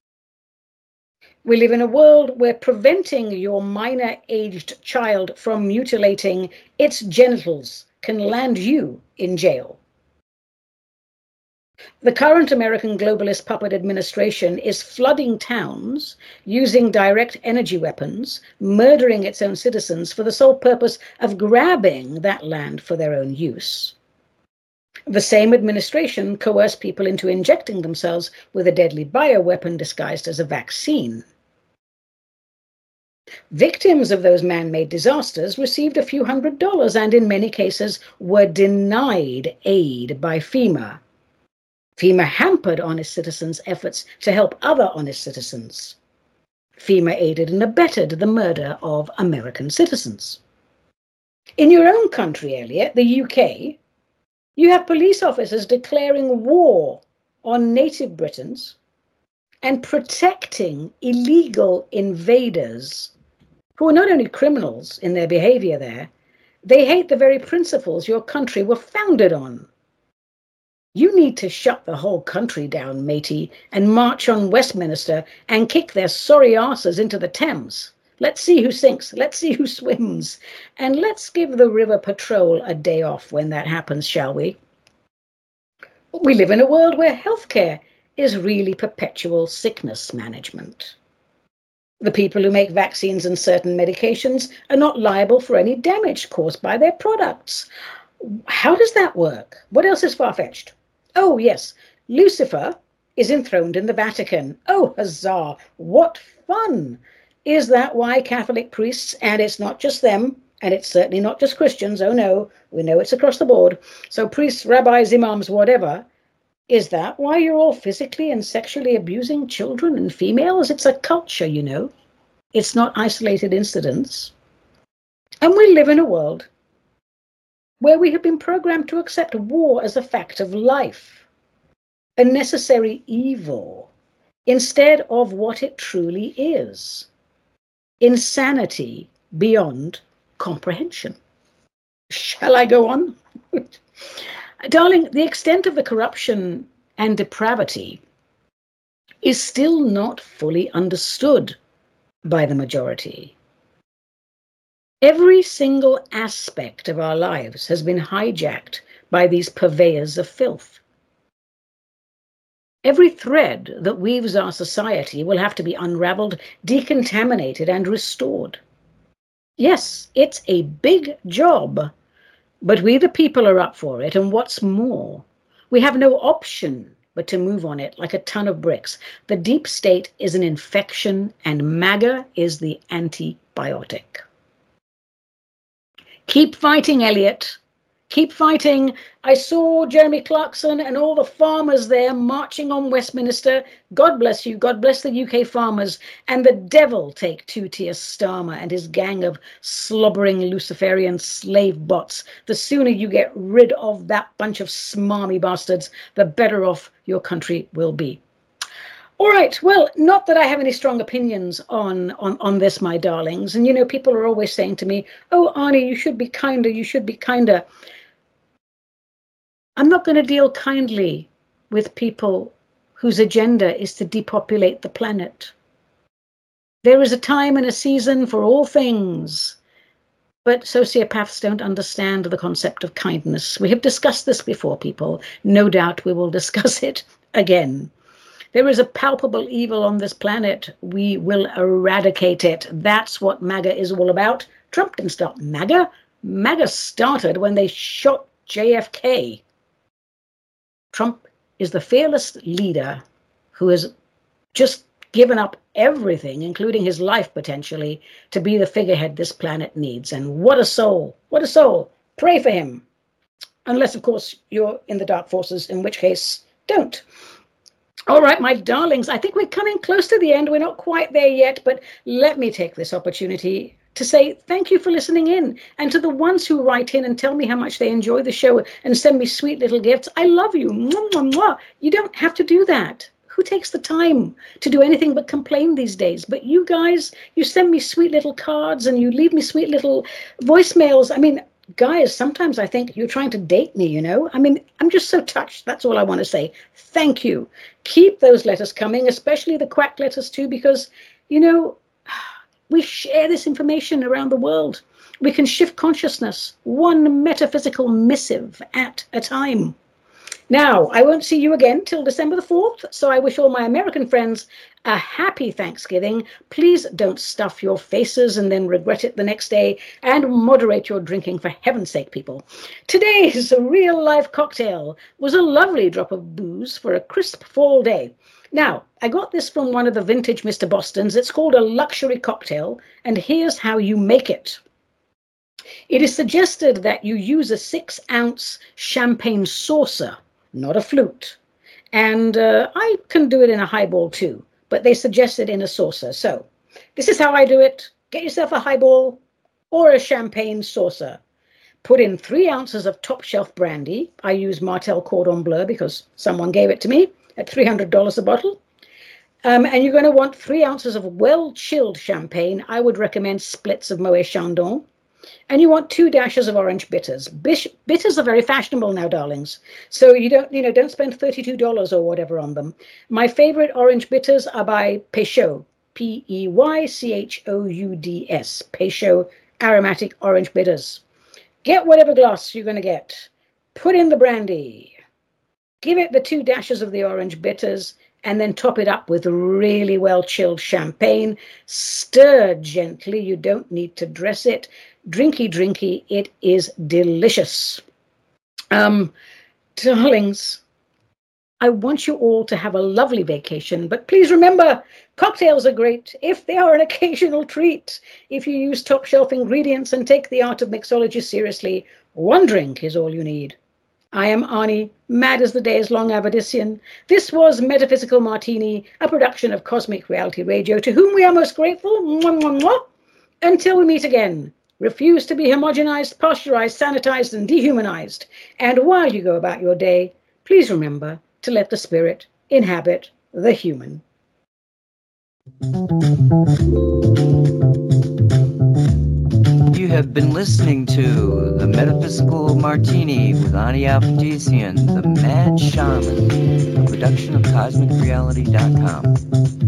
We live in a world where preventing your minor-aged child from mutilating its genitals can land you in jail. The current American globalist puppet administration is flooding towns, using direct energy weapons, murdering its own citizens for the sole purpose of grabbing that land for their own use. The same administration coerced people into injecting themselves with a deadly bioweapon disguised as a vaccine. Victims of those man-made disasters received a few hundred dollars and in many cases were denied aid by FEMA. FEMA hampered honest citizens' efforts to help other honest citizens. FEMA aided and abetted the murder of American citizens. In your own country, Elliot, the U K, you have police officers declaring war on native Britons and protecting illegal invaders who are not only criminals in their behavior there, they hate the very principles your country were founded on. You need to shut the whole country down, matey, and march on Westminster and kick their sorry asses into the Thames. Let's see who sinks, let's see who swims, and let's give the River Patrol a day off when that happens, shall we? We live in a world where healthcare is really perpetual sickness management. The people who make vaccines and certain medications are not liable for any damage caused by their products. How does that work? What else is far-fetched? Oh, yes, Lucifer is enthroned in the Vatican. Oh, huzzah! What fun! Is that why Catholic priests, and it's not just them, and it's certainly not just Christians, oh no, we know it's across the board, so priests, rabbis, imams, whatever, is that why you're all physically and sexually abusing children and females? It's a culture, you know. It's not isolated incidents. And we live in a world where we have been programmed to accept war as a fact of life, a necessary evil, instead of what it truly is. Insanity beyond comprehension. Shall I go on? Darling, the extent of the corruption and depravity is still not fully understood by the majority. Every single aspect of our lives has been hijacked by these purveyors of filth. Every thread that weaves our society will have to be unraveled, decontaminated, and restored. Yes, it's a big job, but we the people are up for it, and what's more, we have no option but to move on it like a ton of bricks. The deep state is an infection, and MAGA is the antibiotic. Keep fighting, Elliot. Keep fighting. I saw Jeremy Clarkson and all the farmers there marching on Westminster. God bless you. God bless the U K farmers. And the devil take two-tier Starmer and his gang of slobbering Luciferian slave bots. The sooner you get rid of that bunch of smarmy bastards, the better off your country will be. All right, well, not that I have any strong opinions on, on, on this, my darlings. And, you know, people are always saying to me, oh, Arnie, you should be kinder, you should be kinder. I'm not going to deal kindly with people whose agenda is to depopulate the planet. There is a time and a season for all things, but sociopaths don't understand the concept of kindness. We have discussed this before, people. No doubt we will discuss it again. There is a palpable evil on this planet. We will eradicate it. That's what MAGA is all about. Trump didn't start MAGA. MAGA started when they shot J F K. Trump is the fearless leader who has just given up everything, including his life potentially, to be the figurehead this planet needs. And what a soul. What a soul. Pray for him. Unless, of course, you're in the dark forces, in which case, don't. All right, my darlings, I think we're coming close to the end. We're not quite there yet, but let me take this opportunity to say thank you for listening in. And to the ones who write in and tell me how much they enjoy the show and send me sweet little gifts, I love you. Mwah, mwah, mwah. You don't have to do that. Who takes the time to do anything but complain these days? But you guys, you send me sweet little cards and you leave me sweet little voicemails. I mean, guys, sometimes I think you're trying to date me, you know? I mean, I'm just so touched. That's all I want to say. Thank you. Keep those letters coming, especially the quack letters too, because, you know, we share this information around the world. We can shift consciousness one metaphysical missive at a time. Now, I won't see you again till December the fourth, so I wish all my American friends a happy Thanksgiving. Please don't stuff your faces and then regret it the next day, and moderate your drinking, for heaven's sake, people. Today's real-life cocktail was a lovely drop of booze for a crisp fall day. Now, I got this from one of the vintage Mister Bostons. It's called a luxury cocktail, and here's how you make it. It is suggested that you use a six-ounce champagne saucer, not a flute. And uh, I can do it in a highball too, but they suggest it in a saucer. So this is how I do it. Get yourself a highball or a champagne saucer. Put in three ounces of top shelf brandy. I use Martell Cordon Bleu because someone gave it to me at three hundred dollars a bottle. Um, and you're going to want three ounces of well-chilled champagne. I would recommend splits of Moët Chandon. And you want two dashes of orange bitters. Bish- bitters are very fashionable now, darlings. So you don't, you know, don't spend thirty-two dollars or whatever on them. My favorite orange bitters are by Peychaud, P E Y C H O U D S, Peychaud aromatic orange bitters. Get whatever glass you're going to get. Put in the brandy. Give it the two dashes of the orange bitters, and then top it up with really well-chilled champagne. Stir gently. You don't need to dress it. Drinky, drinky. It is delicious. Um, darlings, I want you all to have a lovely vacation, but please remember, cocktails are great if they are an occasional treat. If you use top-shelf ingredients and take the art of mixology seriously, one drink is all you need. I am Arnie, mad as the day is long, Avadisian. This was Metaphysical Martini, a production of Cosmic Reality Radio, to whom we are most grateful. Mwah, mwah, mwah. Until we meet again, refuse to be homogenized, pasteurized, sanitized, and dehumanized. And while you go about your day, please remember to let the spirit inhabit the human. have been listening to The Metaphysical Martini with Ani Avedissian, the Mad Shaman, a production of Cosmic Reality dot com.